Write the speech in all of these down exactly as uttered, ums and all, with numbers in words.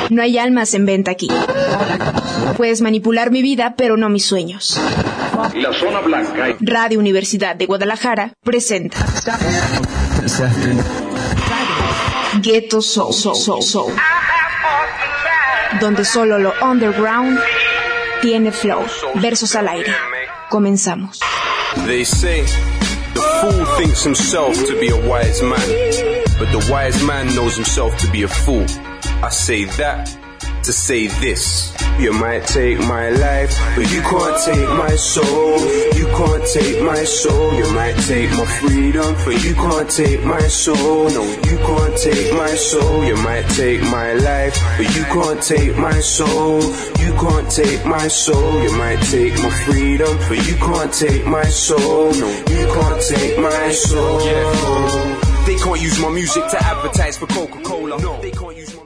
No hay almas en venta aquí. Puedes manipular mi vida, pero no mis sueños. La Zona Blanca. Radio Universidad de Guadalajara presenta Ghetto Soul, Soul, Soul, Soul, donde solo lo underground tiene flow. Versos al aire. Comenzamos. They say the fool thinks himself to be a wise man, but the wise man knows himself to be a fool. I say that to say this. You might take my life, but you can't take my soul. You can't take my soul. You might take my freedom, but you can't take my soul. No, you can't take my soul. You might take my life, but you can't take my soul. You can't take my soul. You might take my freedom, but you can't take my soul. No, you can't take my soul. Yeah. They can't use my music to advertise for Coca-Cola. No, they can't use my music.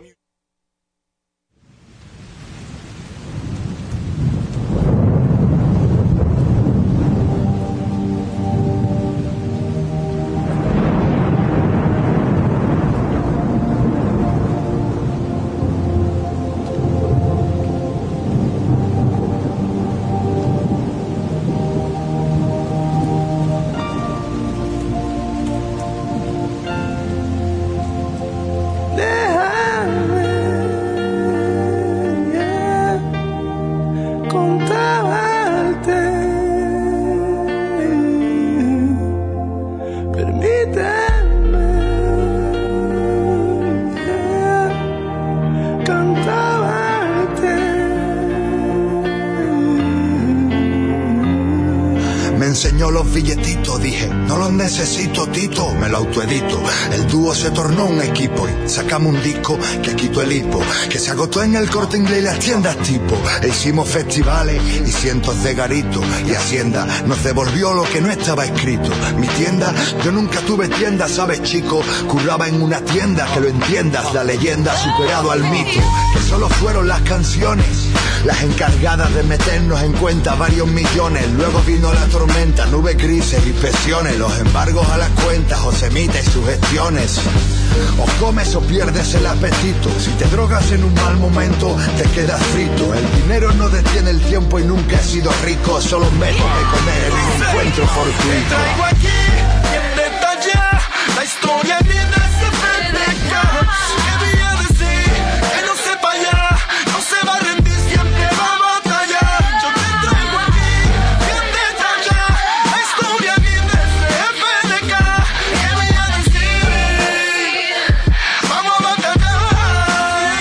Los billetitos, dije, no los necesito, Tito, me lo autoedito. El dúo se tornó un equipo y sacamos un disco que quitó el hipo, que se agotó en el Corte Inglés y las tiendas tipo. E hicimos festivales y cientos de garitos, y Hacienda nos devolvió lo que no estaba escrito. Mi tienda, yo nunca tuve tienda, sabes chico, curraba en una tienda, que lo entiendas, la leyenda ha superado al mito, que solo fueron las canciones las encargadas de meternos en cuenta varios millones. Luego vino la tormenta, nubes grises, inspecciones, los embargos a las cuentas, Josemita y sus gestiones. O comes o pierdes el apetito. Si te drogas en un mal momento, te quedas frito. El dinero no detiene el tiempo y nunca he sido rico. Solo un método de comer en un encuentro fortuito. Te traigo aquí, bien detallada, la historia viene a ser perfecta. ¿Qué voy a decir? Que no sepa ya, no se va a rendir, siempre va a batallar. Yo te traigo aquí, bien detallada, la historia viene a ser perfecta. ¿Qué voy a decir? Vamos a batallar.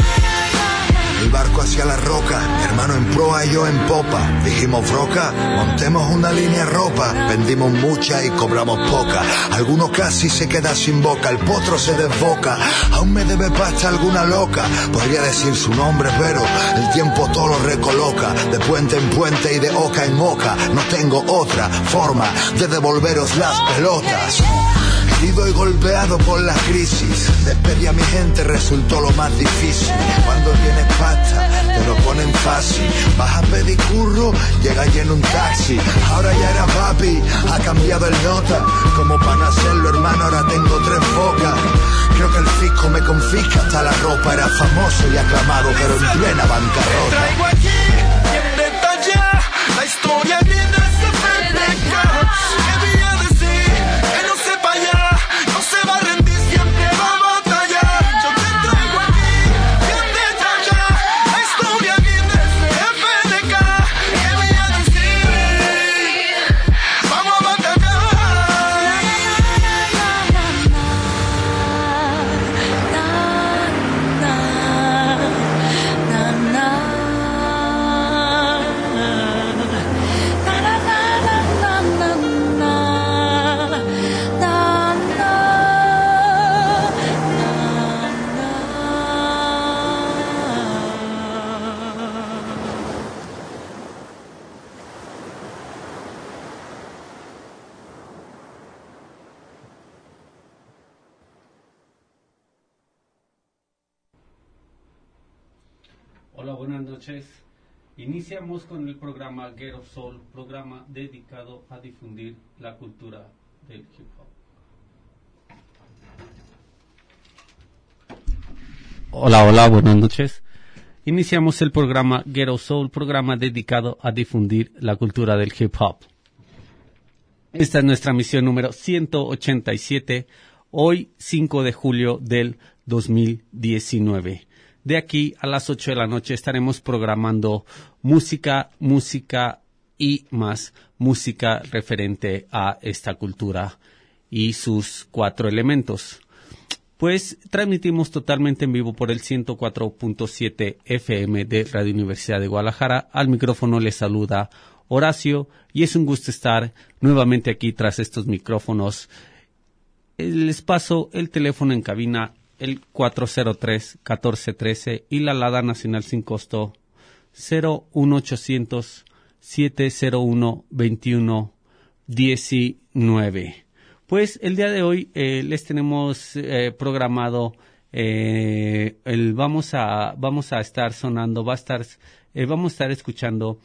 El barco hacia la roca, mi hermano en proa y yo en popa. Dijimos broca, montemos una línea ropa. Vendimos mucha y cobramos poca. Alguno casi se queda sin boca, el potro se desboca. Aún me debe pasta alguna loca, podría decir su nombre pero el tiempo todo lo recoloca. De puente en puente y de oca en oca, no tengo otra forma de devolveros las pelotas. Herido y golpeado por la crisis, despedir a mi gente resultó lo más difícil. Cuando tienes pasta, te lo ponen fácil. Vas a pedir curro, llega lleno un taxi. Ahora ya era papi, ha cambiado el nota. Como para no hacerlo, hermano, ahora tengo tres bocas. Creo que el fisco me confisca hasta la ropa. Era famoso y aclamado, pero en plena bancarrota. Te traigo aquí, bien detallada, la historia viene a ser perfecta. ¿Qué voy a decir? Que no sepa ya, no se va a rendir, siempre va a batallar. Yo te traigo aquí, bien detallada, la historia viene a ser perfecta. ¿Qué voy a decir? Vamos a batallar. Hola, buenas noches. Iniciamos con el programa Ghetto Soul, programa dedicado a difundir la cultura del hip hop. Hola, hola, buenas noches. Iniciamos el programa Ghetto Soul, programa dedicado a difundir la cultura del hip hop. Esta es nuestra misión número ciento ochenta y siete, hoy cinco de julio del dos mil diecinueve. De aquí a las ocho de la noche estaremos programando música, música y más música referente a esta cultura y sus cuatro elementos. Pues transmitimos totalmente en vivo por el ciento cuatro punto siete F M de Radio Universidad de Guadalajara. Al micrófono les saluda Horacio y es un gusto estar nuevamente aquí tras estos micrófonos. Les paso el teléfono en cabina, el cuatro cero tres, catorce trece y la alada nacional sin costo cero uno ochocientos, siete cero uno, veintiuno diecinueve. Pues el día de hoy eh, les tenemos eh, programado eh, el vamos a vamos a estar sonando, va a estar eh, vamos a estar escuchando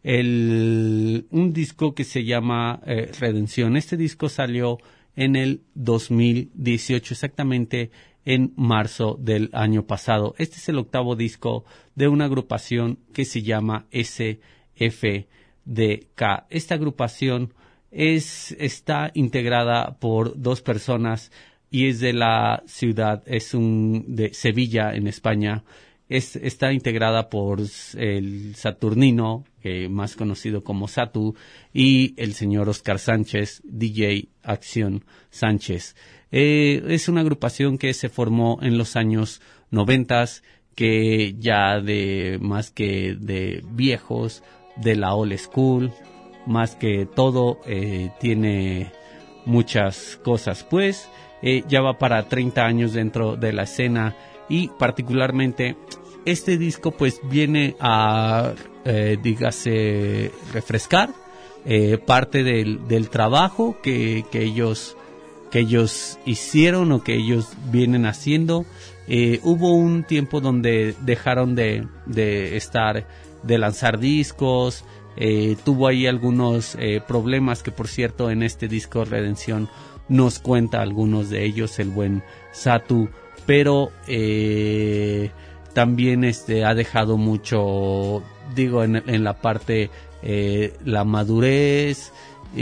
el un disco que se llama eh, Redención. Este disco salió en el dos mil dieciocho, exactamente en marzo del año pasado. Este es el octavo disco de una agrupación que se llama S F D K. Esta agrupación es está integrada por dos personas y es de la ciudad, es un de Sevilla en España. Es, está integrada por el Saturnino, eh, más conocido como Satu, y el señor Oscar Sánchez, D J Acción Sánchez. Eh, es una agrupación que se formó en los años noventas, que ya de más que de viejos, de la old school, más que todo, eh, tiene muchas cosas. Pues eh, ya va para treinta años dentro de la escena y particularmente este disco pues viene a, eh, dígase, refrescar eh, parte del, del trabajo que, que ellos que ellos hicieron o que ellos vienen haciendo. Eh, hubo un tiempo donde dejaron de, de estar, de lanzar discos. Eh, tuvo ahí algunos eh, problemas que, por cierto, en este disco Redención nos cuenta algunos de ellos el buen Satu, pero eh, también este ha dejado mucho, digo, en, en la parte eh, la madurez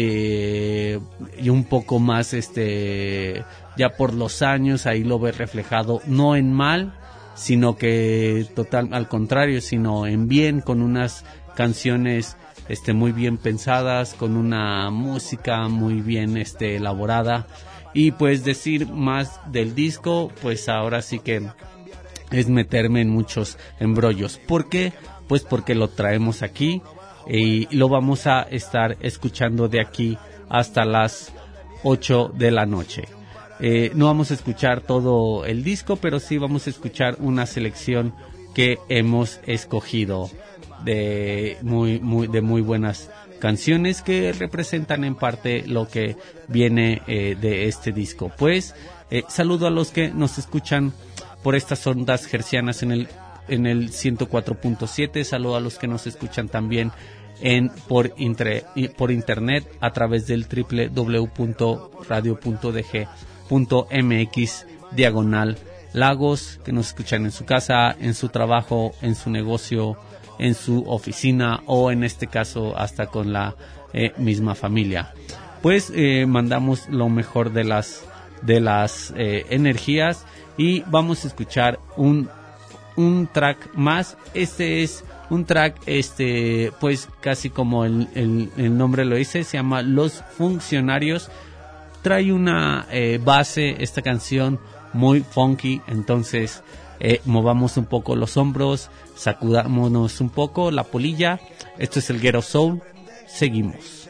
eh, y un poco más este ya por los años, ahí lo ves reflejado, no en mal, sino que total al contrario, sino en bien, con unas canciones este muy bien pensadas, con una música muy bien este elaborada. Y pues decir más del disco, pues ahora sí que es meterme en muchos embrollos. ¿Por qué? Pues porque lo traemos aquí y lo vamos a estar escuchando de aquí hasta las ocho de la noche. Eh, no vamos a escuchar todo el disco, pero sí vamos a escuchar una selección que hemos escogido de muy muy de muy buenas canciones que representan en parte lo que viene eh, de este disco. Pues eh, saludo a los que nos escuchan por estas ondas hercianas en el en el ciento cuatro punto siete, saludo a los que nos escuchan también en por intre, por internet a través del doble u doble u doble u punto radio punto d g punto m x diagonal Lagos, que nos escuchan en su casa, en su trabajo, en su negocio, en su oficina o en este caso hasta con la eh, misma familia. Pues eh, mandamos lo mejor de las de las eh, energías y vamos a escuchar un un track más. Este es un track este pues casi como el, el, el nombre lo dice, se llama Los Funcionarios. Trae una eh, base esta canción muy funky, entonces eh, movamos un poco los hombros, sacudámonos un poco la polilla. Esto es el Ghetto Soul. Seguimos.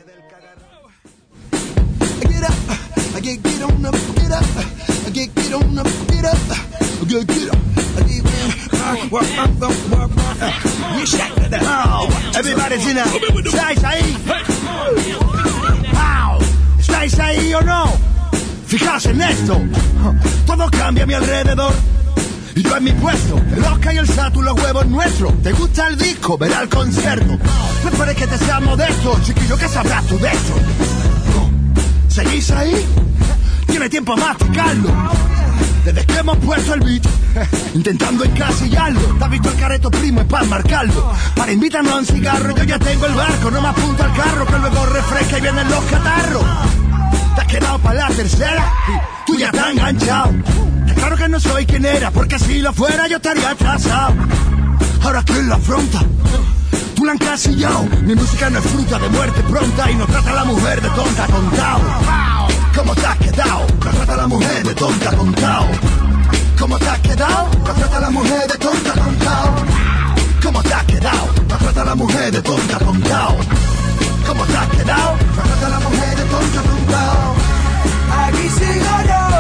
¿Estáis ahí o no? Fijaos en esto, todo cambia a mi alrededor y yo en mi puesto, el Oscar y el Satu, los huevos nuestros. ¿Te gusta el disco? Verá el concierto. No esperes que te sea modesto, chiquillo, que sabrás tú de esto. ¿Seguís ahí? Tiene tiempo a masticarlo. Desde que hemos puesto el beat, intentando encasillarlo. ¿Te has visto el careto primo? Es para marcarlo. Para invitarnos a un cigarro, yo ya tengo el barco. No me apunto al carro, que luego refresca y vienen los catarros. Te has quedado para la tercera, tú ya estás enganchado. Claro que no soy quien era, porque si lo fuera yo estaría atrasado. Ahora que la afronta, tú la han encasillado. Mi música no es fruta de muerte pronta y no trata a la mujer de tonta, tontao. ¿Cómo te has quedado? No trata a la mujer de tonta, tontao. ¿Cómo te has quedado? No trata a la mujer de tonta, tontao. ¿Cómo te has quedado? No trata a la mujer de tonta, tontao. ¿Cómo te has quedado? No trata a la mujer de tonta, tontao. Aquí sigo yo.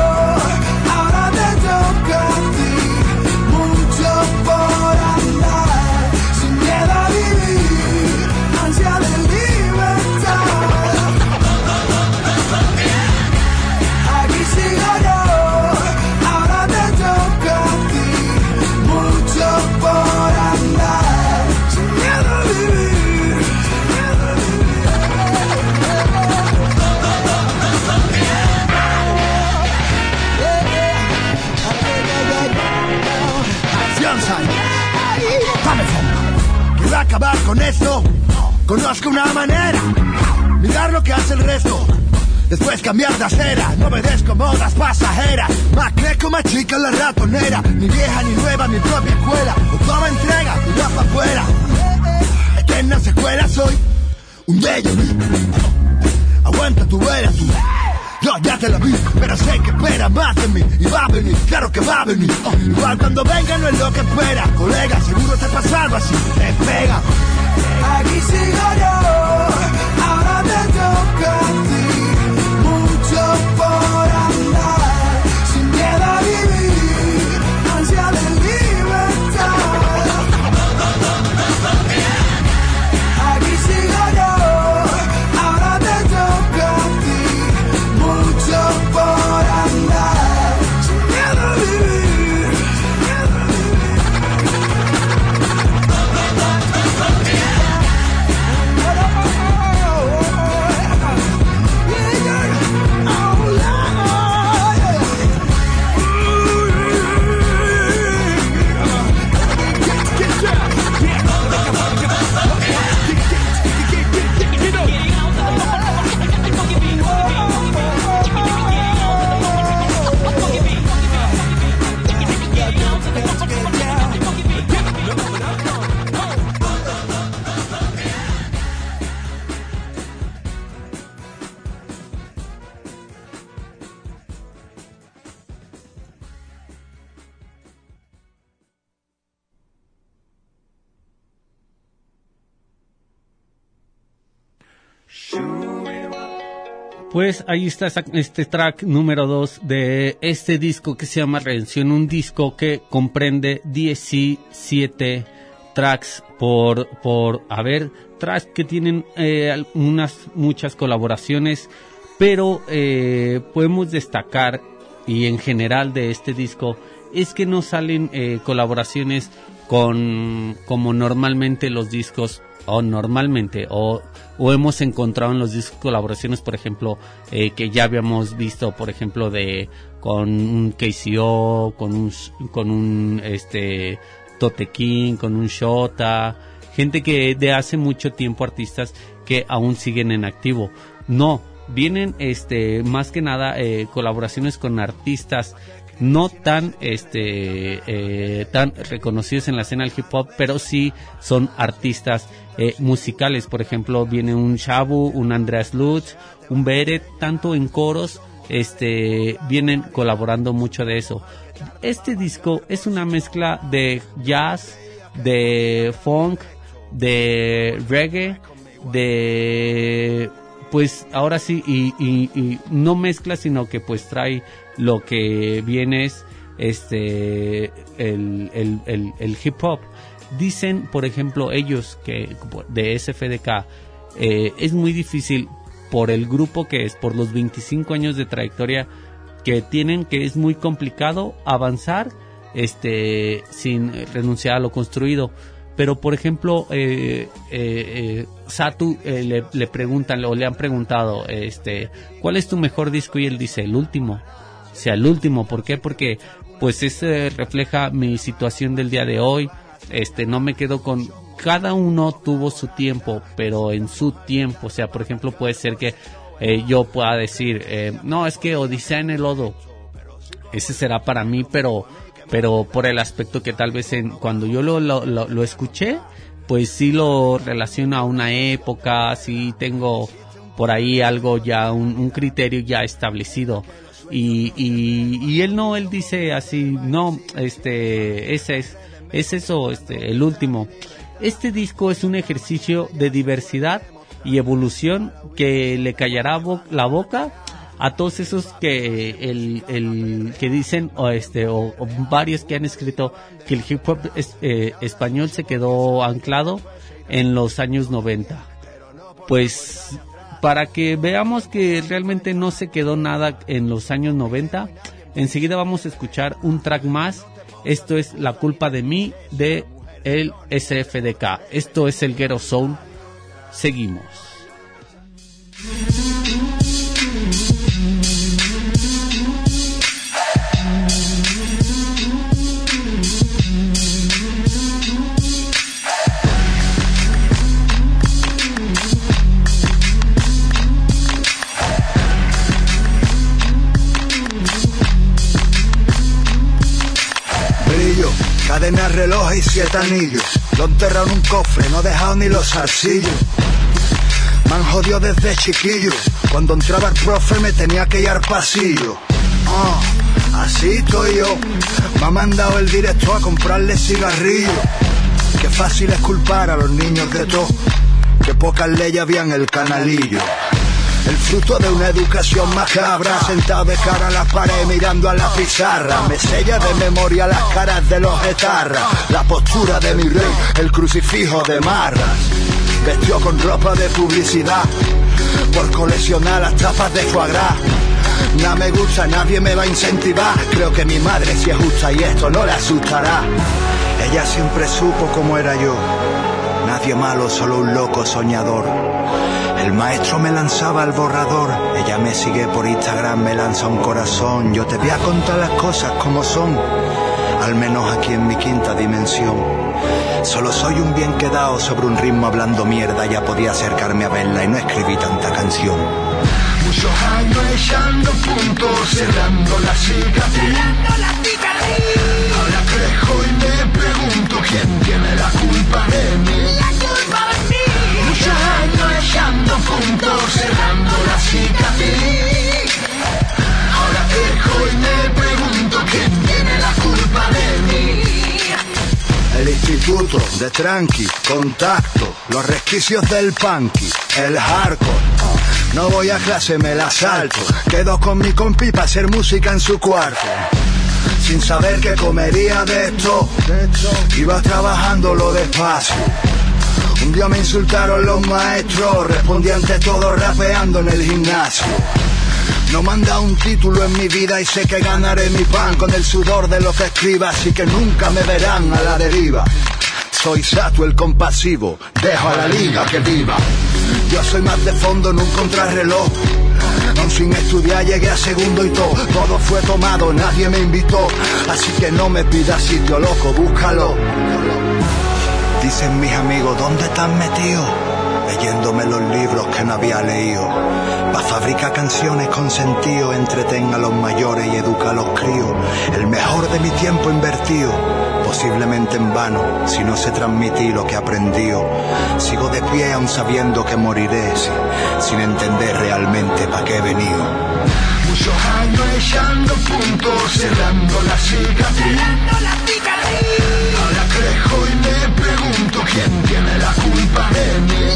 Toca a ti, mucho por andar, sin miedo a vivir, ansia de libertad. Aquí sigo yo, ahora te toca a ti, mucho por andar, sin miedo a vivir, sin miedo a vivir. Quiero acabar con esto. Conozco una manera, mirar lo que hace el resto, después cambiar de acera. No obedezco modas pasajeras, más creco, más chica en la ratonera. Ni vieja ni nueva, mi propia escuela. O toma entrega, y va pa' afuera. Eterna secuela, soy un bello. Aguanta tu vela, tú. Yo ya te la vi, pero sé que espera más de mí. Y va a venir, claro que va a venir. Oh, igual cuando venga no es lo que espera. Colega, seguro te pasa algo así, te pega. Aquí sigo yo, ahora te toca a ti. Mucho por andar, sin miedo a vivir, ansia de libertad. Aquí sigo yo, ahora te toca a ti. Mucho por andar, sin miedo a vivir, sin miedo a vivir. Pues ahí está este track número dos de este disco que se llama Redención, un disco que comprende diecisiete tracks por, por a ver, tracks que tienen eh, unas muchas colaboraciones, pero eh, podemos destacar, y en general de este disco, es que no salen eh, colaboraciones con como normalmente los discos, o normalmente, o, o hemos encontrado en los discos colaboraciones, por ejemplo, eh, que ya habíamos visto, por ejemplo, de con un K C O, con un, con un este Tote King, con un Shota, gente que de hace mucho tiempo, artistas que aún siguen en activo. No, vienen este más que nada eh, colaboraciones con artistas no tan este eh, tan reconocidos en la escena del hip hop, pero sí son artistas eh, musicales. Por ejemplo, viene un Shabu, un Andreas Lutz, un Beret, tanto en coros, este vienen colaborando mucho de eso. Este disco es una mezcla de jazz, de funk, de reggae, de pues ahora sí, y, y, y no mezcla, sino que pues trae lo que viene es este el, el, el, el hip hop. Dicen, por ejemplo, ellos que de S F D K eh, es muy difícil por el grupo que es, por los veinticinco años de trayectoria que tienen, que es muy complicado avanzar este sin renunciar a lo construido. Pero por ejemplo eh, eh, eh, Satu eh, le, le preguntan o le han preguntado este ¿cuál es tu mejor disco? Y él dice el último. sea el último. ¿Por qué? Porque pues ese refleja mi situación del día de hoy. Este, no me quedo con... Cada uno tuvo su tiempo, pero en su tiempo. O sea, por ejemplo, puede ser que eh, yo pueda decir, eh, no, es que Odisea en el lodo, ese será para mí, pero pero por el aspecto que tal vez en, cuando yo lo, lo, lo, lo escuché, pues sí lo relaciono a una época, sí tengo por ahí algo ya, un, un criterio ya establecido. Y, y, y él no, él dice así, no, este, ese es, es eso, este, el último. Este disco es un ejercicio de diversidad y evolución que le callará bo- la boca a todos esos que el, el que dicen o este o, o varios que han escrito que el hip hop es, eh, español se quedó anclado en los años noventa. Pues para que veamos que realmente no se quedó nada en los años noventa, enseguida vamos a escuchar un track más. Esto es La culpa de mí de el S F D K. Esto es el Ghetto Soul. Seguimos. Brillo, cadena, reloj y siete anillos. Lo enterrado en un cofre, no he dejado ni los zarcillos. Me han jodido desde chiquillo. Cuando entraba el profe me tenía que ir al pasillo. Oh, así estoy yo. Me ha mandado el director a comprarle cigarrillos. Qué fácil es culpar a los niños de todo. Que pocas leyes había en el canalillo. El fruto de una educación macabra, sentado de cara a la pared mirando a la pizarra. Me sella de memoria las caras de los etarras, la postura de mi rey, el crucifijo de marras. Vestido con ropa de publicidad, por coleccionar las tapas de foie gras. Nada me gusta, nadie me va a incentivar. Creo que mi madre sí es justa y esto no le asustará. Ella siempre supo cómo era yo. Nadie malo, solo un loco soñador. El maestro me lanzaba al borrador. Ella me sigue por Instagram, me lanza un corazón. Yo te voy a contar las cosas como son, al menos aquí en mi quinta dimensión. Solo soy un bien quedado sobre un ritmo hablando mierda. Ya podía acercarme a verla y no escribí tanta canción. Muchos años echando puntos, cerrando la cicatriz. Ahora crejo y me pregunto quién tiene la culpa de mí. Muchos años echando puntos, cerrando la cicatriz. Ahora crejo y me pregunto quién tiene la culpa de mí. El instituto de tranqui, contacto, los resquicios del punky, el hardcore. No voy a clase, me la salto. Quedo con mi compi para hacer música en su cuarto. Sin saber que comería de esto, iba trabajándolo despacio. Un día me insultaron los maestros, respondí ante todo rapeando en el gimnasio. No me han dado un título en mi vida y sé que ganaré mi pan con el sudor de lo que escriba, así que nunca me verán a la deriva. Soy Sato el compasivo, dejo a la liga que viva. Yo soy más de fondo en un contrarreloj. Aun sin estudiar llegué a segundo y todo. Todo fue tomado, nadie me invitó. Así que no me pidas sitio, loco, búscalo. Dicen mis amigos, ¿dónde estás metido? Leyéndome los libros que no había leído. Pa' fabricar canciones con sentido, entretenga a los mayores y educa a los críos. El mejor de mi tiempo invertido, posiblemente en vano, si no sé transmitir lo que he aprendido. Sigo de pie aún sabiendo que moriré, sin, sin entender realmente pa' qué he venido. Muchos años echando puntos, cerrando la cicatriz. Ahora crejo y me pregunto quién tiene la culpa de mí.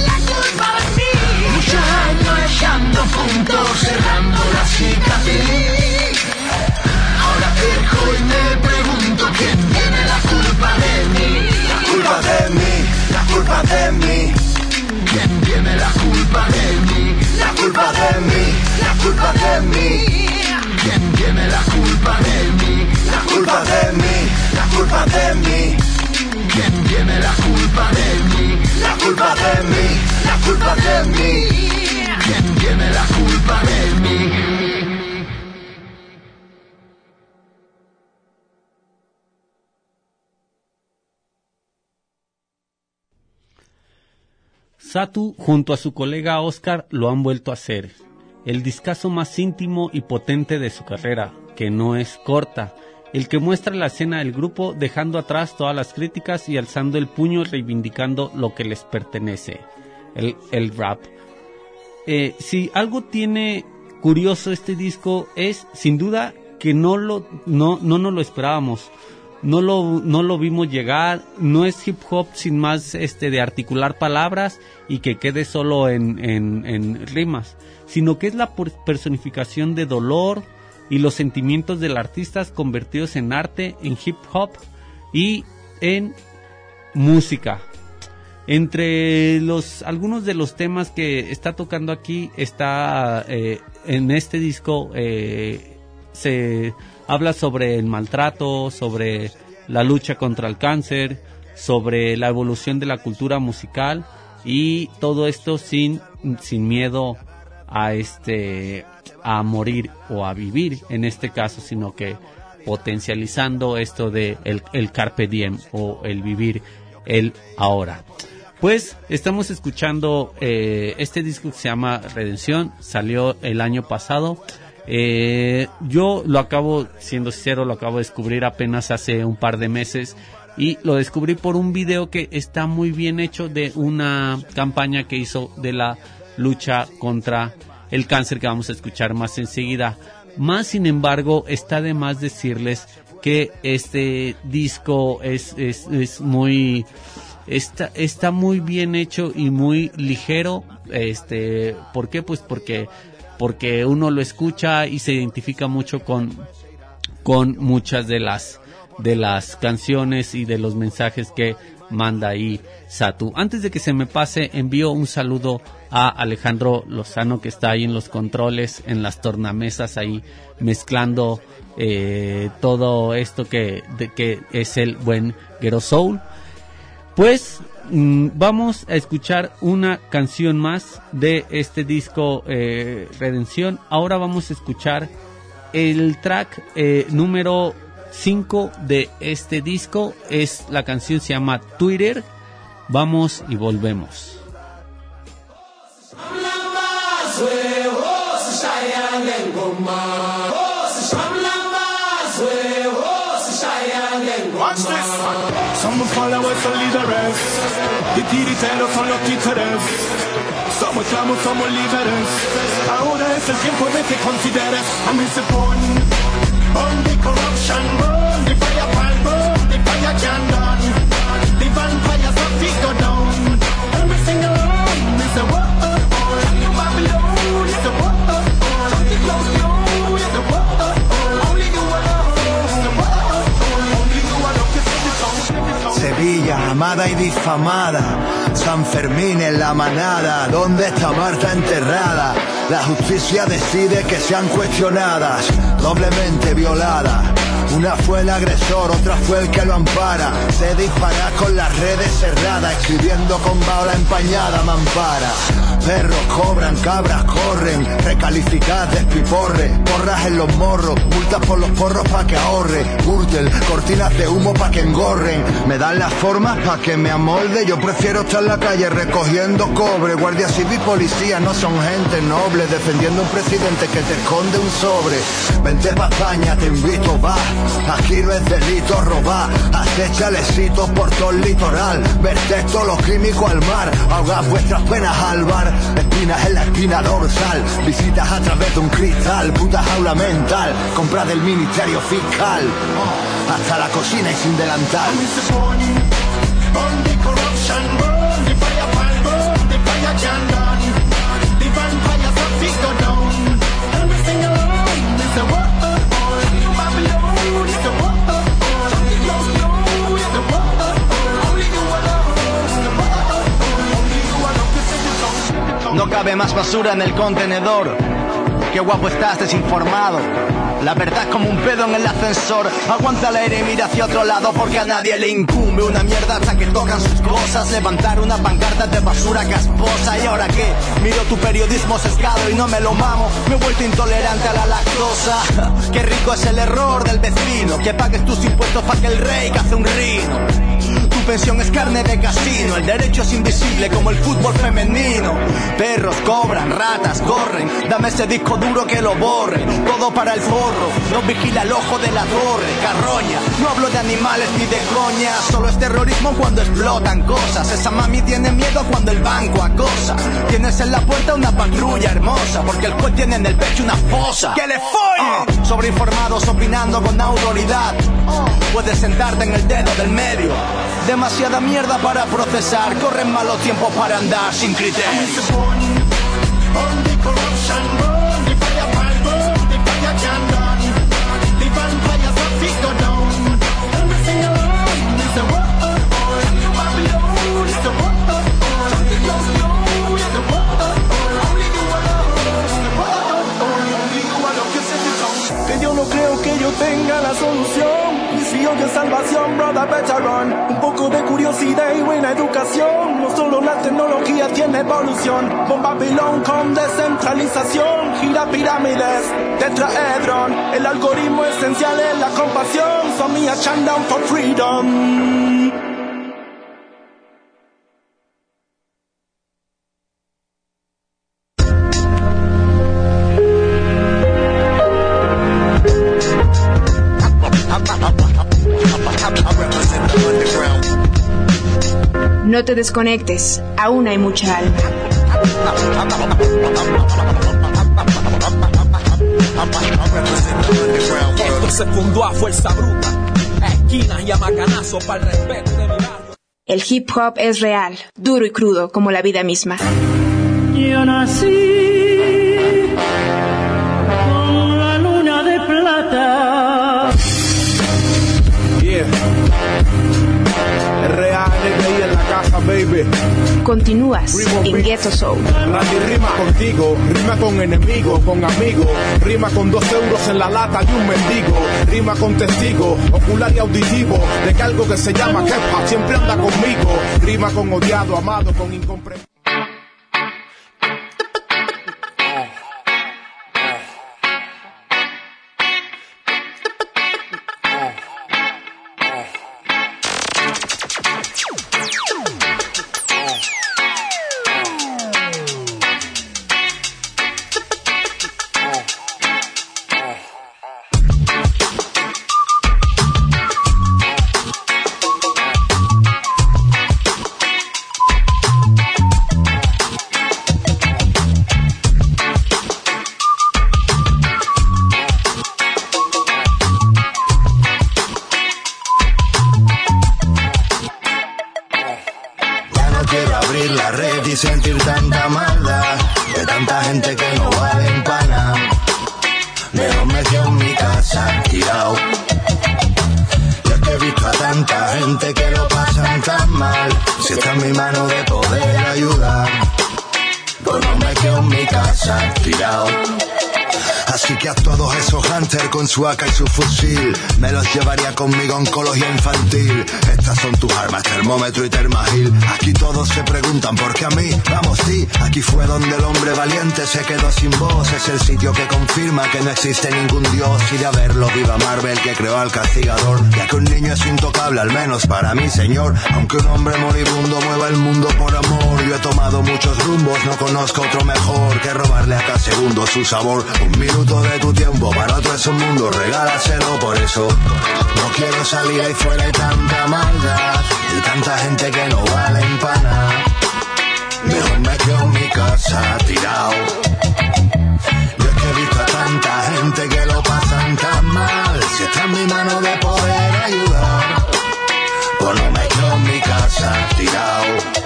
Muchos años echando puntos, cerrando la cicatriz. Ahora crejo y me pregunto quién tiene la culpa de mí. La culpa de mí, la culpa de mí. ¿Quién tiene la culpa de mí? La culpa de mí, la culpa de mí. ¿Quién tiene la culpa de mí? La culpa de mí, la culpa de mí. ¿Quién tiene la culpa de mí? La culpa de mí, la culpa de mí. ¿Quién tiene la culpa de mí? Satu, junto a su colega Oscar, lo han vuelto a hacer. El discazo más íntimo y potente de su carrera, que no es corta. El que muestra la escena del grupo, dejando atrás todas las críticas y alzando el puño, reivindicando lo que les pertenece. El, el rap. Eh, si algo tiene curioso este disco es, sin duda, que no lo no no nos lo esperábamos. No lo, no lo vimos llegar, no es hip hop sin más este de articular palabras y que quede solo en, en, en rimas, sino que es la personificación de dolor y los sentimientos del artista convertidos en arte, en hip hop y en música. Entre los algunos de los temas que está tocando aquí está eh, en este disco eh, se habla sobre el maltrato, sobre la lucha contra el cáncer, sobre la evolución de la cultura musical y todo esto sin, sin miedo a este a morir o a vivir en este caso, sino que potencializando esto de el, el carpe diem o el vivir el ahora. Pues estamos escuchando eh, este disco que se llama Redención, salió el año pasado. Eh, yo lo acabo, siendo sincero, lo acabo de descubrir apenas hace un par de meses y lo descubrí por un video que está muy bien hecho de una campaña que hizo de la lucha contra el cáncer que vamos a escuchar más enseguida. Más sin embargo, está de más decirles que este disco es, es, es muy... Está, está muy bien hecho y muy ligero. Este, ¿por qué? Pues porque porque uno lo escucha y se identifica mucho con con muchas de las de las canciones y de los mensajes que manda ahí Satu. Antes de que se me pase, envío un saludo a Alejandro Lozano, que está ahí en los controles, en las tornamesas, ahí mezclando eh, todo esto que, de, que es el buen Ghetto Soul. Pues mmm, vamos a escuchar una canción más de este disco eh, Redención. Ahora vamos a escuchar el track eh, número cinco de este disco. Es la canción, se llama Twitter. Vamos y volvemos. Watch this. Some followers, some líderes. Y tiriteros son los títeres. Somos amos, somos líderes. Ahora es el tiempo de que consideres. A mí se pone on the corruption, burn the fire pile, burn the fire can done. The vampires of the go down. And we sing along, we say what oh oh. New Babylon, it's a what oh oh. From the close down, it's a what oh oh. Only you alone, it's a what oh oh. Only you alone can sing the song. Sevilla, amada y difamada, San Fermín en la manada, ¿dónde está Marta enterrada? La justicia decide que sean cuestionadas, doblemente violadas. Una fue el agresor, otra fue el que lo ampara. Se dispara con las redes cerradas, escribiendo con bala empañada mampara. Perros cobran, cabras corren, recalificad, despiporre, porras en los morros, multas por los porros pa' que ahorre, Gürtel, cortinas de humo pa' que engorren, me dan las formas pa' que me amolde, yo prefiero estar en la calle recogiendo cobre, guardia civil, policía, no son gente noble, defendiendo un presidente que te esconde un sobre, vente pa' España, te invito, va, aquí no es delito robar, acéchale citos por todo el litoral, verter todos los químicos al mar, ahogad vuestras penas al bar, espinas en la espina dorsal, visitas a través de un cristal, puta jaula mental, compra del ministerio fiscal, hasta la cocina y sin delantal. No cabe más basura en el contenedor. Qué guapo estás desinformado. La verdad es como un pedo en el ascensor. Aguanta el aire y mira hacia otro lado, porque a nadie le incumbe una mierda hasta que tocan sus cosas. Levantar una pancarta de basura casposa. ¿Y ahora qué? Miro tu periodismo sesgado y no me lo mamo. Me he vuelto intolerante a la lactosa. Qué rico es el error del vecino, que pagues tus impuestos para que el rey cace un rino. Tu pensión es carne de casino. El derecho es invisible como el fútbol femenino. Perros cobran, ratas corren. Dame ese disco duro que lo borre. Todo para el forro, nos vigila el ojo de la torre. Carroña, no hablo de animales ni de coña. Solo es terrorismo cuando explotan cosas. Esa mami tiene miedo cuando el banco acosa. Tienes en la puerta una patrulla hermosa, porque el juez tiene en el pecho una fosa. ¡Que le follen! Uh, sobreinformados opinando con autoridad. Puedes sentarte en el dedo del medio. Demasiada mierda para procesar. Corren malos tiempos para andar sin criterio. No creo que yo tenga la solución. Misión de salvación, brother, better run. Un poco de curiosidad y buena educación. No solo la tecnología tiene evolución. Con Babilón con descentralización. Gira pirámides, tetraedron. El algoritmo esencial es la compasión. So me a chant down for freedom. No te desconectes, aún hay mucha alma. Esto se fundó a fuerza bruta, a esquinas y a macanazo para el respeto de mi barrio. El hip hop es real, duro y crudo como la vida misma. Yo nací con la luna de plata. Yeah. Es real, es ahí en la casa, baby. Continúas en Ghetto Soul. Randy rima contigo, rima con enemigo, con amigo. Rima con dos euros en la lata y un mendigo. Rima con testigo, ocular y auditivo. De que algo que se llama quepa siempre anda conmigo. Rima con odiado, amado, con incomprendido. Con su A K y su fusil, me los llevaría conmigo a oncología infantil. Estas son tus armas, termómetro y termagil. Aquí todos se preguntan por qué a mí, vamos sí. Aquí fue donde el hombre valiente se quedó sin voz. Es el sitio que confirma que no existe ningún dios. Y de haberlo viva Marvel que creó al castigador. Ya que un niño es intocable, al menos para mí, señor. Aunque un hombre moribundo mueva el mundo por amor. Yo he tomado muchos rumbos, no conozco otro mejor que robarle a cada segundo su sabor. Un minuto de tu tiempo para otro es un mundo, regálaselo. Por eso no quiero salir ahí fuera, hay tanta maldad y tanta gente que no vale en pana. Mejor me quedo en mi casa tirado. Yo es que he visto a tanta gente que lo pasan tan mal. Si está en mi mano de poder ayudar, pues no me quedo en mi casa tirado.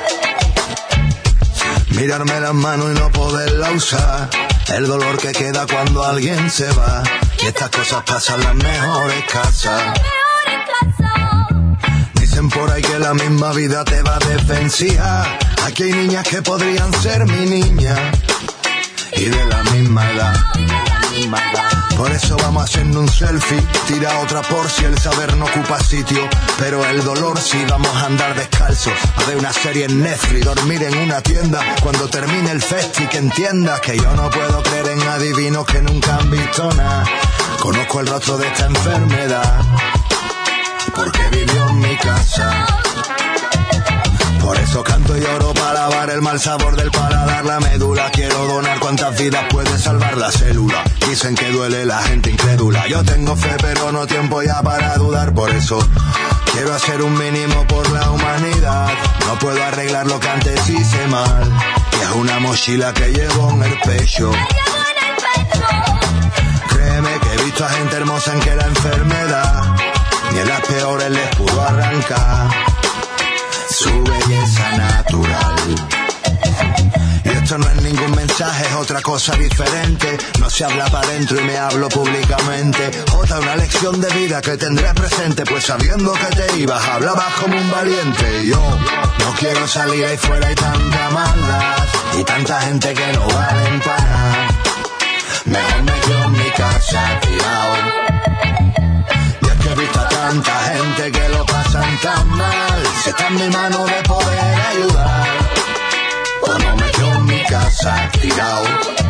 Mirarme las manos y no poderla usar. El dolor que queda cuando alguien se va. Y estas cosas pasan en las mejores casas. Dicen por ahí que la misma vida te va a defensiva. Aquí hay niñas que podrían ser mi niña. Y de la misma edad. Por eso vamos a hacernos un selfie. Tira otra por si el saber no ocupa sitio. Pero el dolor sí, vamos a andar descalzos. A ver una serie en Netflix, dormir en una tienda. Cuando termine el festi que entiendas que yo no puedo creer en adivinos que nunca han visto nada. Conozco el rostro de esta enfermedad porque vivió en mi casa. el sabor del paladar, la médula. Quiero donar cuantas vidas puede salvar la célula. Dicen que duele la gente incrédula. Yo tengo fe pero no tiempo ya para dudar. Por eso quiero hacer un mínimo por la humanidad. No puedo arreglar lo que antes hice mal. Y es una mochila que llevo en el pecho. Créeme que he visto a gente hermosa en que la enfermedad ni en las peores les pudo arrancar su belleza natural. Y esto no es ningún mensaje, es otra cosa diferente. No se habla para adentro y me hablo públicamente. Otra una lección de vida que tendré presente, pues sabiendo que te ibas, hablabas como un valiente. Y yo no quiero salir ahí fuera, hay tanta maldad y tanta gente que no vale para nada. Mejor me quedo en mi casa tirado. Y es que he visto a tanta gente que lo pasan tan mal. Si está en mi mano de poder ayudar, o no me quedo en mi casa tirado.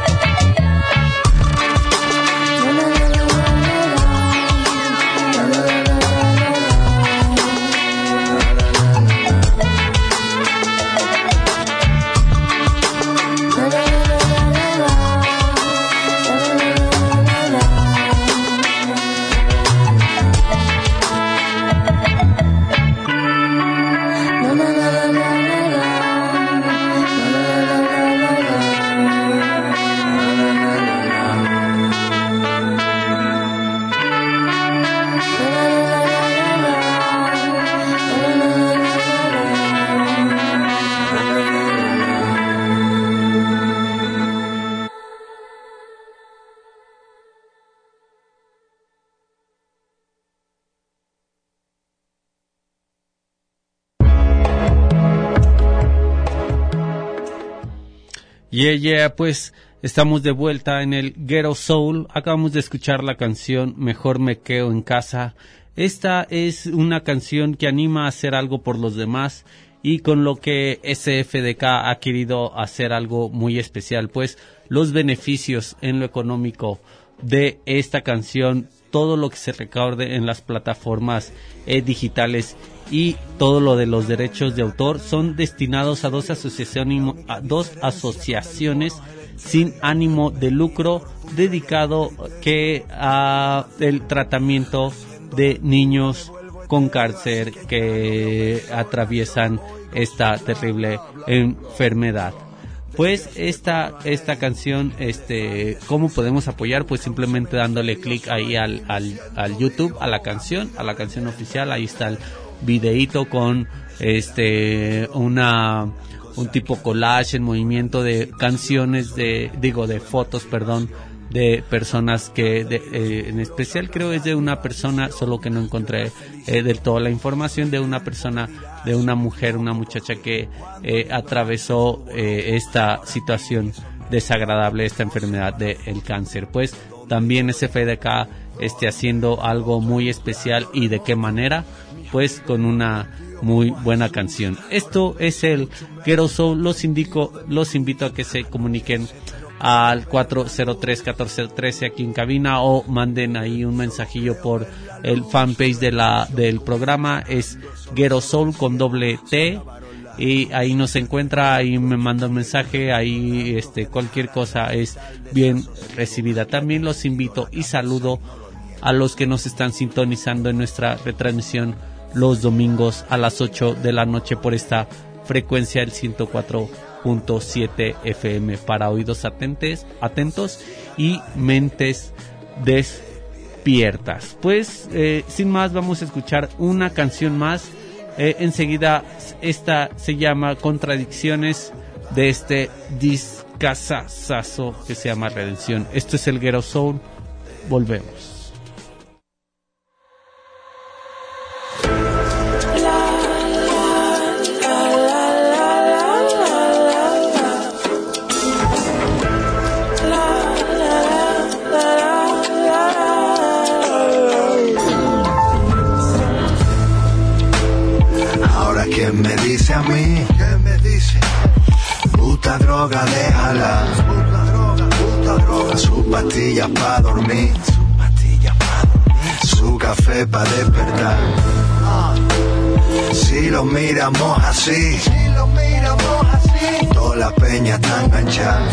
Yeah, yeah, pues estamos de vuelta en el Ghetto Soul. Acabamos de escuchar la canción Mejor me quedo en casa. Esta es una canción que anima a hacer algo por los demás y con lo que S F D K ha querido hacer algo muy especial, pues los beneficios en lo económico de esta canción, todo lo que se recaude en las plataformas eh, digitales y todo lo de los derechos de autor son destinados a dos asociaciones, a dos asociaciones sin ánimo de lucro dedicado que a el tratamiento de niños con cáncer que atraviesan esta terrible enfermedad. Pues esta esta canción, este, ¿cómo podemos apoyar? Pues simplemente dándole clic ahí al, al al YouTube, a la canción, a la canción oficial. Ahí está el videíto con este una un tipo collage en movimiento de canciones de digo de fotos, perdón, de personas que de, eh, en especial creo es de una persona, solo que no encontré eh, del todo la información, de una persona, de una mujer, una muchacha que eh, atravesó eh, esta situación desagradable, esta enfermedad del cáncer. Pues también S F D K esté haciendo algo muy especial, y de qué manera, pues con una muy buena canción. Esto es el Ghetto Soul. Los indico, los invito a que se comuniquen al cuatro cero tres, uno cuatro uno tres aquí en cabina, o manden ahí un mensajillo por el fanpage de la del programa. Es Ghetto Soul con doble T, y ahí nos encuentra, ahí me manda un mensaje, ahí este cualquier cosa es bien recibida. También los invito y saludo a los que nos están sintonizando en nuestra retransmisión los domingos a las ocho de la noche por esta frecuencia del ciento cuatro punto siete F M para oídos atentes, atentos y mentes despiertas. Pues eh, sin más, vamos a escuchar una canción más. Eh, enseguida, esta se llama Contradicciones, de este discazazazo que se llama Redención. Esto es el Ghetto Soul. Volvemos. ¿Quién me dice a mí? ¿Quién me dice? Puta droga, déjala. Puta droga, puta droga. Su pastilla pa' dormir. Su pastilla pa' dormir. Su café pa' despertar. Si lo miramos así, toda la peña está enganchada.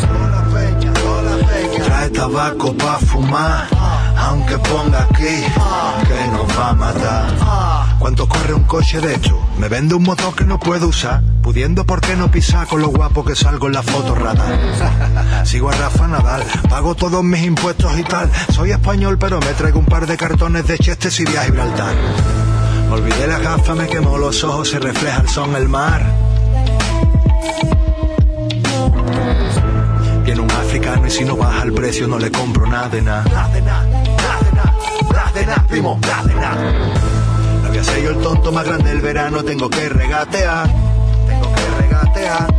Trae tabaco pa' fumar, aunque ponga aquí que nos va a matar. ¿Cuánto corre un coche de hecho? Me vende un motor que no puedo usar, pudiendo por qué no pisar con lo guapo que salgo en la foto radar. Sigo a Rafa Nadal, pago todos mis impuestos y tal. Soy español pero me traigo un par de cartones de Chester y de Gibraltar. Me olvidé la gafa, me quemó los ojos, se refleja el sol en el mar. Viene un africano y si no baja el precio no le compro nada de nada. Nada de nada, nada de nada, nada de nada, primo, nada de nada. No voy a ser yo el tonto más grande del verano, tengo que regatear, tengo que regatear.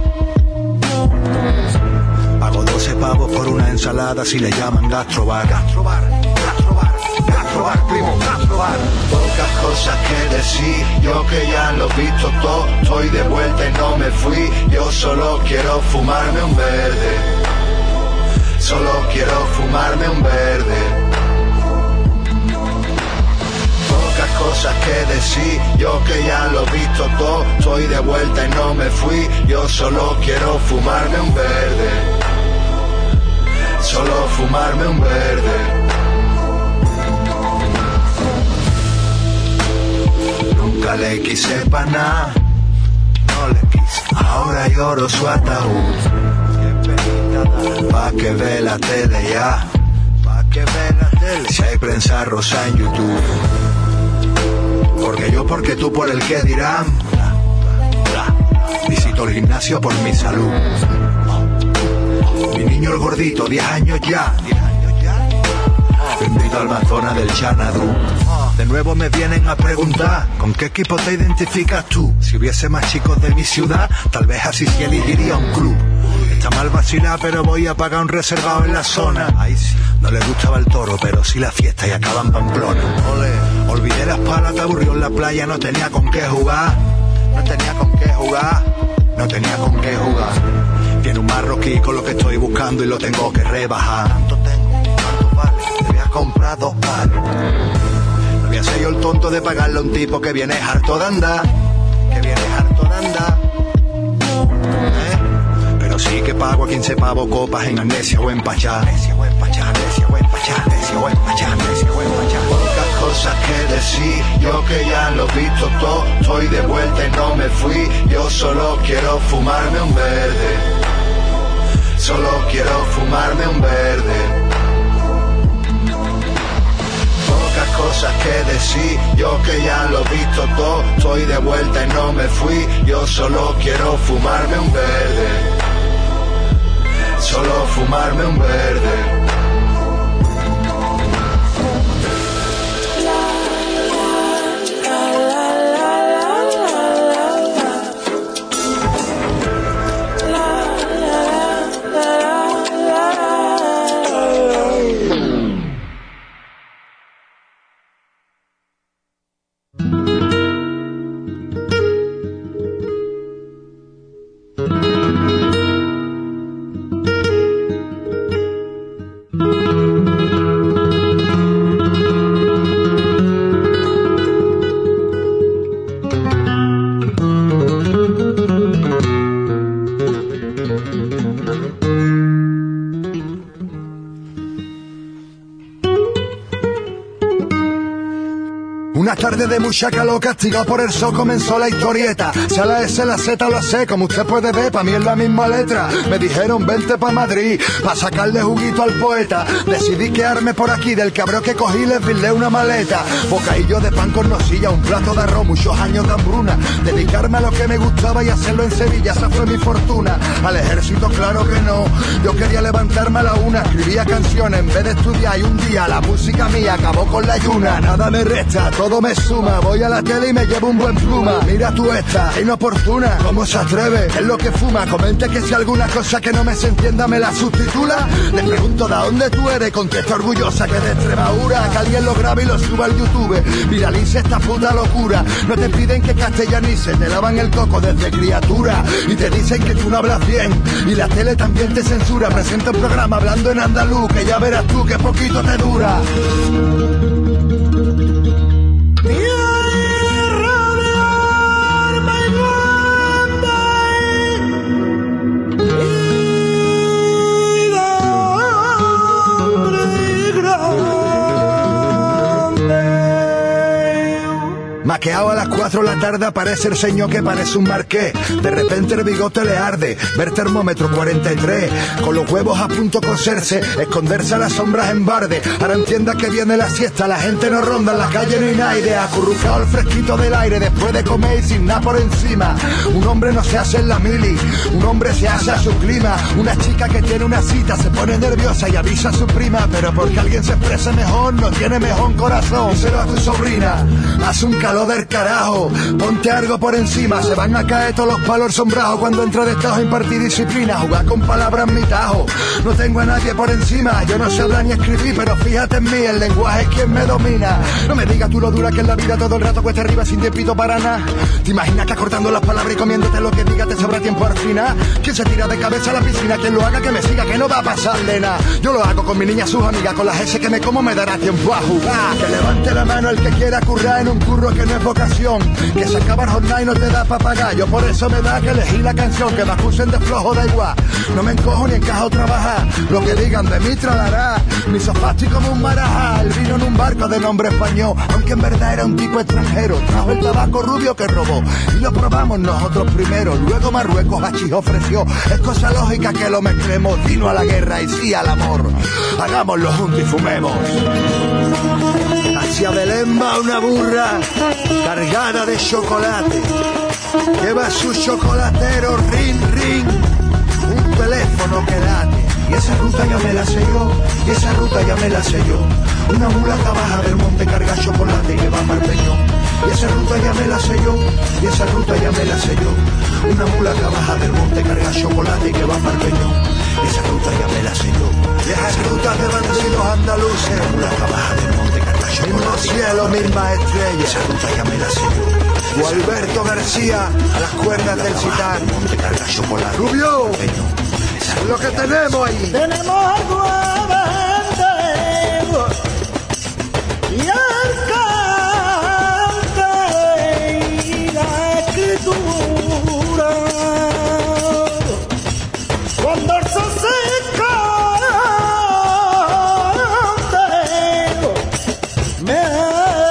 Pago doce pavos por una ensalada si le llaman gastrobar. Gastrobar, gastrobar, gastrobar, primo, gastrobar. Pocas cosas que decir, yo que ya lo he visto todo. Estoy de vuelta y no me fui, yo solo quiero fumarme un verde. Solo quiero fumarme un verde. Pocas cosas que decir, yo que ya lo he visto todo. Estoy de vuelta y no me fui, yo solo quiero fumarme un verde. Solo fumarme un verde. Nunca le quise pa' nada, no le quise. Ahora lloro su ataúd. Pa' que ve la tele ya, pa' que ve la tele. Si hay prensa rosa en YouTube. Porque yo, porque tú, por el que dirán. Visito el gimnasio por mi salud. Mi niño el gordito, diez años ya. Invito al Amazona del Xanadu. De nuevo me vienen a preguntar, ¿con qué equipo te identificas tú? Si hubiese más chicos de mi ciudad, tal vez así sí elegiría un club. Está mal vacilar, pero voy a pagar un reservado en la zona. Ahí sí. No le gustaba el toro, pero sí la fiesta y acaba en Pamplona. Ole. Olvidé las palas, te aburrió en la playa, no tenía con qué jugar. No tenía con qué jugar. No tenía con qué jugar. Viene un marroquí con lo que estoy buscando y lo tengo que rebajar. ¿Cuánto tengo? ¿Cuánto vale? Te voy a comprar dos pares. No voy a ser yo el tonto de pagarle a un tipo que viene harto de andar. Que viene harto de andar. ¿Eh? Pero sí que pago a quince pavos copas en Amnesia o en Pachá. Amnesia o en Pachá, Amnesia o en Pachá, Amnesia o en Pachá, Amnesia o en Pachá. Pocas cosas que decir, yo que ya lo he visto todo. Estoy de vuelta y no me fui, yo solo quiero fumarme un verde. Solo quiero fumarme un verde. Pocas cosas que decir, yo que ya lo he visto todo. Estoy de vuelta y no me fui, yo solo quiero fumarme un verde. Solo fumarme un verde. Una tarde de mucha calor, castigado por el sol, comenzó la historieta. Sea la S, la Z o la C, como usted puede ver, pa' mí es la misma letra. Me dijeron, vente pa' Madrid, pa' sacarle juguito al poeta. Decidí quedarme por aquí, del cabreo que cogí les virlé una maleta. Bocadillo de pan con nocilla, un plato de arroz, muchos años de hambruna. Dedicarme a lo que me gustaba y hacerlo en Sevilla, esa fue mi fortuna. Al ejército, claro que no, yo quería levantarme a la una. Escribía canciones en vez de estudiar y un día la música mía acabó con la ayuna. Nada me resta, todo me suma, voy a la tele y me llevo un buen pluma. Mira tú esta, inoportuna, ¿cómo se atreve? Es lo que fuma, comente que si alguna cosa que no me se entienda me la sustitula. Le pregunto de dónde tú eres, contesta orgullosa que de Extremadura. Que alguien lo grabe y lo suba al YouTube, viralice esta puta locura. No te piden que castellanice, te lavan el coco desde criatura. Y te dicen que tú no hablas bien, y la tele también te censura. Presenta un programa hablando en andaluz, que ya verás tú que poquito te dura. Traqueado a las cuatro de la tarde aparece el señor que parece un marqués. De repente el bigote le arde, ver termómetro cuarenta y tres, con los huevos a punto de coserse, esconderse a las sombras en barde. Ahora entienda que viene la siesta, la gente no ronda en la calle ni nadie, acurrucado al fresquito del aire después de comer y sin nada por encima. Un hombre no se hace en la mili, un hombre se hace a su clima. Una chica que tiene una cita se pone nerviosa y avisa a su prima, pero porque alguien se exprese mejor no tiene mejor corazón. Díselo a tu sobrina, hace un calor del carajo, ponte algo por encima, se van a caer todos los palos sombrados cuando entra de estado a impartir disciplina, jugar con palabras mi tajo. No tengo a nadie por encima, yo no sé hablar ni escribir, pero fíjate en mí, el lenguaje es quien me domina. No me digas tú lo dura que en la vida todo el rato cuesta arriba sin tiempito para nada. ¿Te imaginas que acortando las palabras y comiéndote lo que diga te sobra tiempo al final? ¿Quién se tira de cabeza a la piscina? Quien lo haga que me siga, que no va a pasarle nada. Yo lo hago con mi niña, sus amigas, con las S que me como me dará tiempo a jugar. Que levante la mano el que quiera currar en un curro que no es vocación, que se acaba el jornal y no te da pa' pagar. Yo por eso me da que elegí la canción, que me acusen de flojo da igual. No me encojo ni encajo trabajar, lo que digan de mí tralará. Mi sofá estoy como un marajá, el vino en un barco de nombre español, aunque en verdad era un tipo extranjero. Trajo el tabaco rubio que robó y lo probamos nosotros primero, luego Marruecos achis ofreció. Es cosa lógica que lo mezclemos, vino a la guerra y sí al amor. Hagámoslo juntos y fumemos. Hacia Belén va una burra cargada de chocolate, lleva su chocolatero ring ring, un teléfono que late. Y esa ruta ya me la sé yo, y esa ruta ya me la sé yo. Una mula que baja del monte carga chocolate y que va para el peñón. Y esa ruta ya me la sé yo, y esa ruta ya me la sé yo. Una mula que baja del monte carga chocolate y que va para el peñón. Y esa ruta ya me la sé yo. Y esas rutas de bandas y los andaluces. Una mula que baja del monte carga chocolate. Mismo cielo, misma estrella. Esa ruta ya me la sé yo. O Alberto García a las cuerdas del citar. Monte carga chocolate. Rubio, es lo que tenemos ahí. Tenemos algo y el cante y la escritura. Cuando el sol se cante, me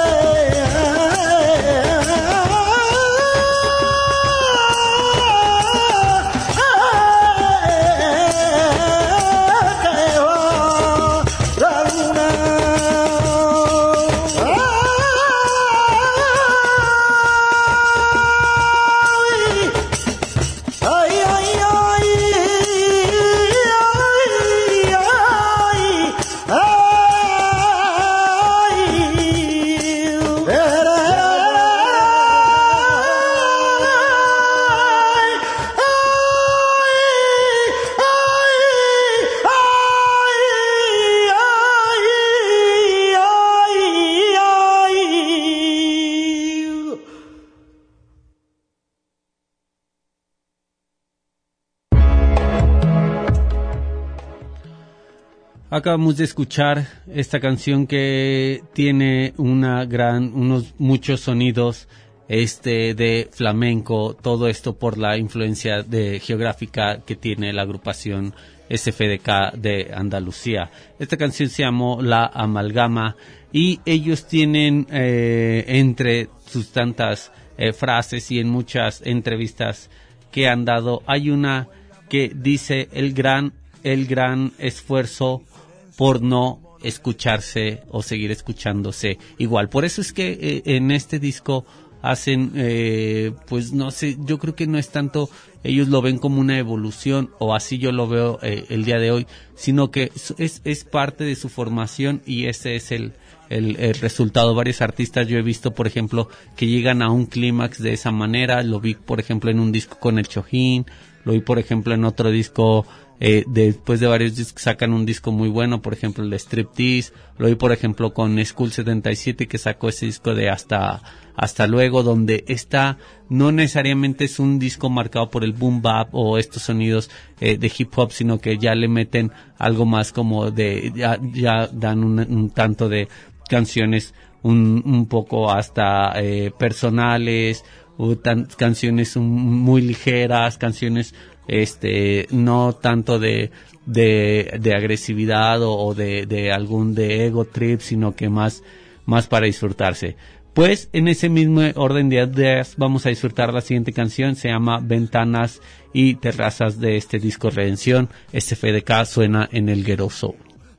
Acabamos de escuchar esta canción que tiene una gran, unos muchos sonidos este de flamenco, todo esto por la influencia de geográfica que tiene la agrupación S F D K de Andalucía. Esta canción se llamó La Amalgama y ellos tienen eh, entre sus tantas eh, frases y en muchas entrevistas que han dado, hay una que dice el gran, el gran esfuerzo por no escucharse o seguir escuchándose igual. Por eso es que eh, en este disco hacen, eh, pues no sé, yo creo que no es tanto, ellos lo ven como una evolución, o así yo lo veo eh, el día de hoy, sino que es, es parte de su formación y ese es el, el, el resultado. Varios artistas yo he visto, por ejemplo, que llegan a un clímax de esa manera. Lo vi, por ejemplo, en un disco con el Chojín, lo vi, por ejemplo, en otro disco. Eh, después de varios discos sacan un disco muy bueno, por ejemplo el de Striptease. Lo vi por ejemplo con School setenta y siete, que sacó ese disco de Hasta hasta luego, donde está, no necesariamente es un disco marcado por el boom bap o estos sonidos eh, de hip hop, sino que ya le meten algo más como de, ya, ya dan un, un tanto de canciones un, un poco hasta eh, personales, o tan, canciones un, muy ligeras, canciones este no tanto de de, de agresividad o, o de, de algún de ego trip, sino que más más para disfrutarse. Pues en ese mismo orden de ideas vamos a disfrutar la siguiente canción, se llama Ventanas y Terrazas de este disco Redención. S F D K suena en el Ghetto Soul.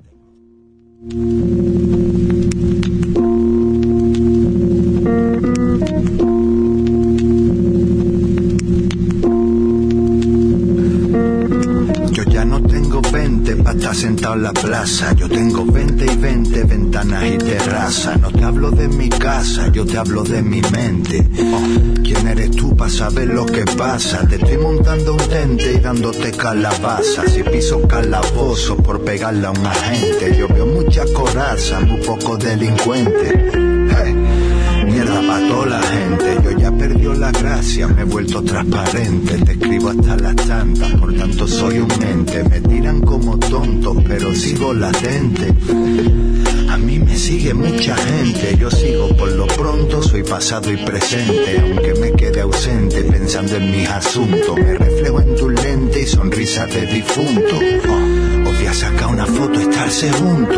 Pa' estar sentado en la plaza, yo tengo veinte y veinte ventanas y terrazas. No te hablo de mi casa, yo te hablo de mi mente. Oh, ¿quién eres tú para saber lo que pasa? Te estoy montando un tente y dándote calabaza. Si piso calabozo por pegarle a un agente, yo veo mucha coraza, muy poco delincuente. Hey. Mierda pa' toda la gente, yo ya perdió la gracia, me he vuelto transparente, te escribo hasta las tantas, por tanto soy un ente, me tiran como tonto, pero sigo latente. A mí me sigue mucha gente, yo sigo por lo pronto, soy pasado y presente, aunque me quede ausente pensando en mis asuntos, me reflejo en tu lente y sonrisa de difunto. Oh, os voy a sacar una foto, estarse juntos.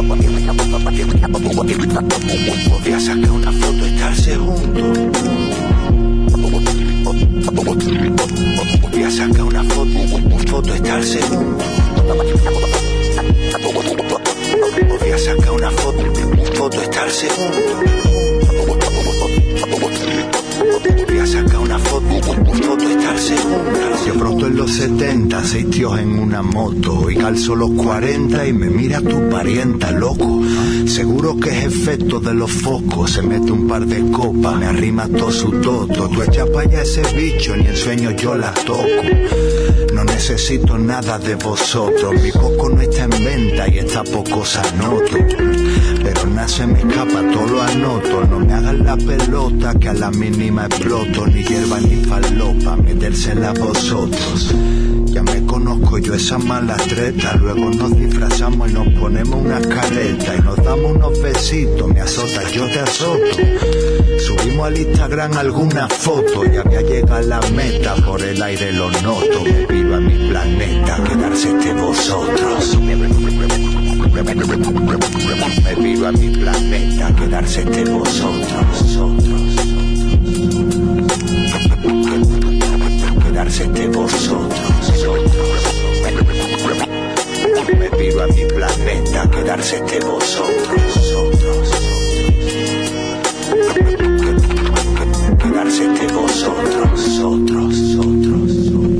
Os voy a sacar una foto, estarse juntos. Voy a sacar una foto, foto, estarse juntos. Voy a sacar una foto, foto, estarse juntos. Voy a sacar una foto, foto, estarse juntos. Yo pronto en los setenta, seis tíos en una moto, y calzo los cuarenta y me mira tu parienta, loco. Seguro que es efecto de los focos, se mete un par de copas, me arrima todo su toto. Tú echas pa' allá ese bicho, ni en sueños yo la toco. No necesito nada de vosotros, mi coco no está en venta y esta poco se anoto. Pero nada se me escapa, todo lo anoto. No me hagan la pelota que a la mínima exploto. Ni hierba ni falopa, metérsela a vosotros. Ya me conozco yo esa mala treta. Luego nos disfrazamos y nos ponemos una careta y nos damos unos besitos, me azotas, yo te azoto. Subimos al Instagram alguna foto y había llegado a la meta, por el aire lo noto. Me piro a mi planeta, quedarse entre vosotros. Me piro a mi planeta, quedarse entre vosotros. Quedarse entre vosotros. Me piro a mi planeta, quedarse entre vosotros. Quedarse entre vosotros, nosotros, nosotros.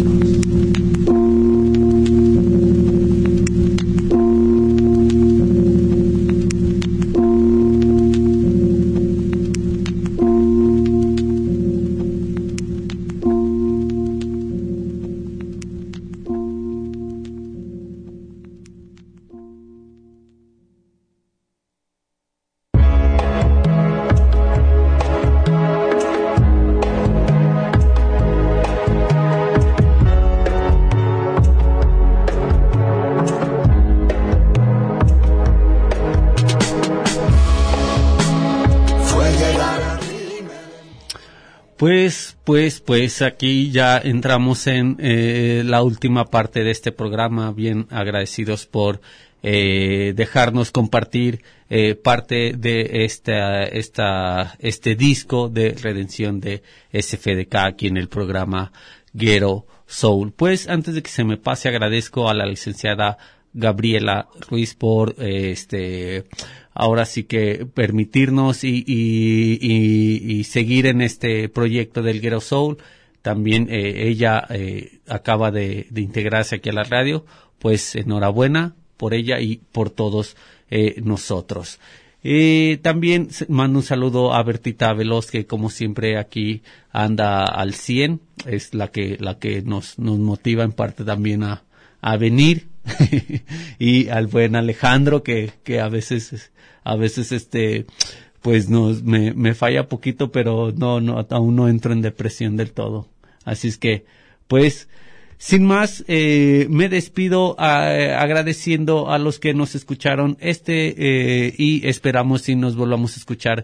Pues, pues, pues aquí ya entramos en eh, la última parte de este programa, bien agradecidos por eh, dejarnos compartir eh, parte de esta, esta, este disco de redención de S F D K aquí en el programa Ghetto Soul. Pues antes de que se me pase, agradezco a la licenciada Gabriela Ruiz por eh, este ahora sí que permitirnos y, y, y, y seguir en este proyecto del Ghetto Soul. También eh, ella eh, acaba de, de integrarse aquí a la radio, pues enhorabuena por ella y por todos eh, nosotros. Eh, también mando un saludo a Bertita Veloz, que como siempre aquí anda al cien, es la que la que nos nos motiva en parte también a a venir. Y al buen Alejandro, que que a veces a veces este pues nos me me falla poquito, pero no no aún no entro en depresión del todo. Así es que pues sin más, eh, me despido eh, agradeciendo a los que nos escucharon este eh, y esperamos si nos volvamos a escuchar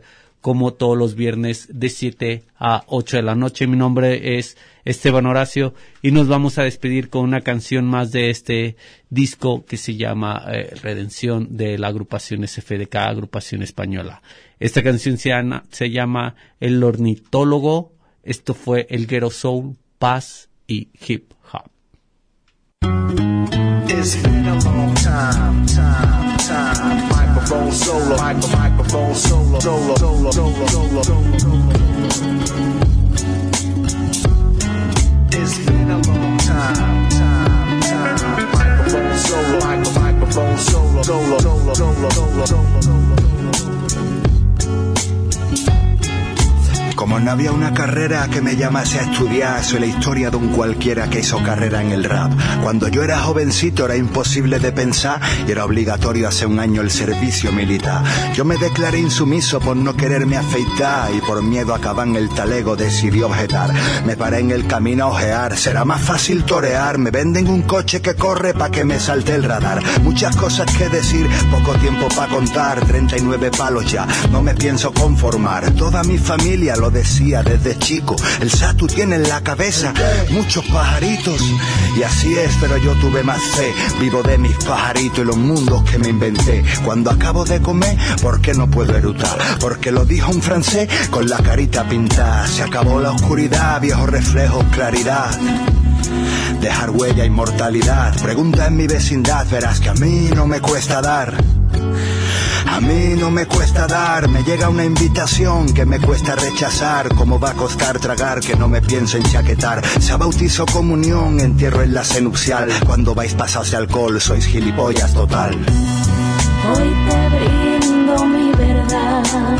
como todos los viernes de siete a ocho de la noche. Mi nombre es Esteban Horacio y nos vamos a despedir con una canción más de este disco que se llama eh, Redención, de la agrupación S F D K, agrupación española. Esta canción se, se llama El Ornitólogo. Esto fue el Ghetto Soul, Paz y Hip Hop. It's been a long time, time, time. Microphone solo, micro, microphone solo, solo, solo, solo, solo, solo. It's been a long time, time, time. Microphone solo, micro, microphone solo, solo, solo, solo, solo, solo. Como no había una carrera que me llamase a estudiar, soy la historia de un cualquiera que hizo carrera en el rap. Cuando yo era jovencito era imposible de pensar y era obligatorio hace un año el servicio militar. Yo me declaré insumiso por no quererme afeitar y por miedo a acabar en el talego decidí objetar. Me paré en el camino a ojear, será más fácil torear. Me venden un coche que corre pa' que me salte el radar. Muchas cosas que decir, poco tiempo pa' contar. treinta y nueve palos ya, no me pienso conformar. Toda mi familia lo decía desde chico, el Satu tiene en la cabeza muchos pajaritos. Y así es, pero yo tuve más fe. Vivo de mis pajaritos y los mundos que me inventé. Cuando acabo de comer, ¿por qué no puedo erutar? Porque lo dijo un francés con la carita pintada. Se acabó la oscuridad, viejos reflejos, claridad. Dejar huella, inmortalidad. Pregunta en mi vecindad, verás que a mí no me cuesta dar. A mí no me cuesta dar, me llega una invitación que me cuesta rechazar. ¿Cómo va a costar tragar que no me pienso enchaquetar? Sea bautizo, comunión, entierro en la nupcial. Cuando vais pasados de alcohol sois gilipollas total. Hoy te brindo mi verdad,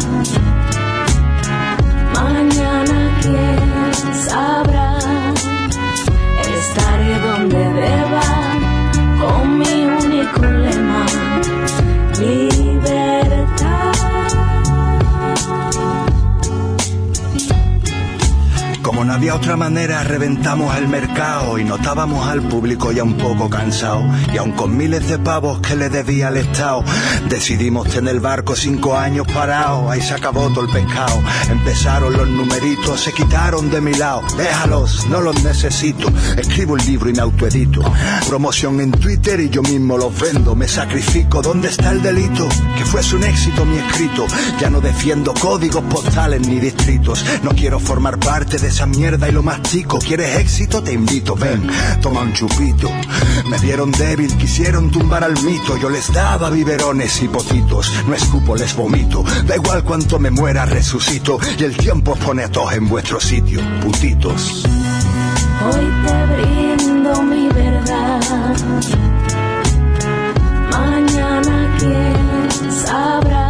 mañana quién sabrá. Estaré donde deba con mi único lema, libertad. Como no había otra manera, reventamos el mercado y notábamos al público ya un poco cansado. Y aun con miles de pavos que le debía al Estado, decidimos tener el barco cinco años parado. Ahí se acabó todo el pescado. Empezaron los numeritos, se quitaron de mi lado. Déjalos, no los necesito. Escribo el libro y me autoedito. Promoción en Twitter y yo mismo los vendo. Me sacrifico, ¿dónde está el delito? Que fuese un éxito mi escrito. Ya no defiendo códigos postales ni distritos. No quiero formar parte de esa mierda y lo mastico. ¿Quieres éxito? Te invito, ven, toma un chupito. Me vieron débil, quisieron tumbar al mito. Yo les daba biberones y potitos. No escupo, les vomito. Da igual cuánto me muera, resucito. Y el tiempo pone a todos en vuestro sitio, putitos. Hoy te brindo mi verdad, mañana quién sabrá.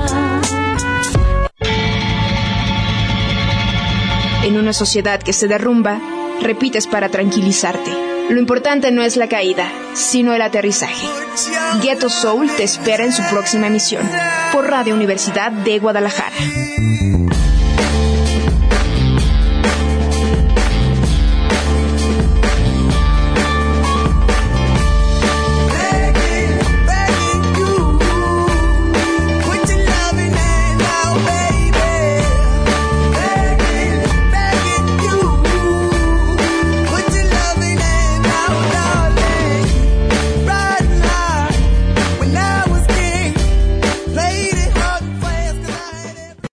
En una sociedad que se derrumba, repites para tranquilizarte. Lo importante no es la caída, sino el aterrizaje. Ghetto Soul te espera en su próxima emisión, por Radio Universidad de Guadalajara.